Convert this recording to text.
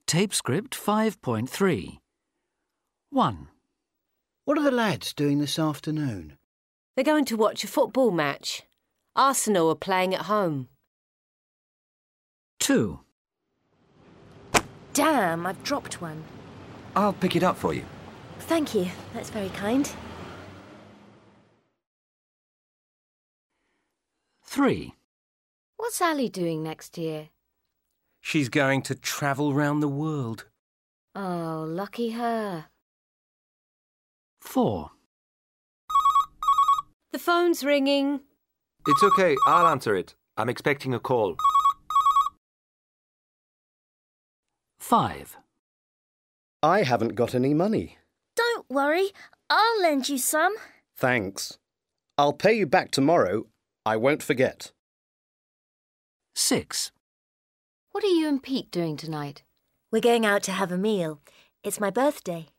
Tape script 5.3. 1. What are the lads doing this afternoon? They're going to watch a football match. Arsenal are playing at home. 2. Damn, I've dropped one. I'll pick it up for you. Thank you, that's very kind. 3. What's Ali doing next year? She's going to travel round the world. Oh, lucky her. 4. The phone's ringing. It's okay, I'll answer it. I'm expecting a call. 5. I haven't got any money. Don't worry, I'll lend you some. Thanks. I'll pay you back tomorrow. I won't forget. 6. What are you and Pete doing tonight? We're going out to have a meal. It's my birthday.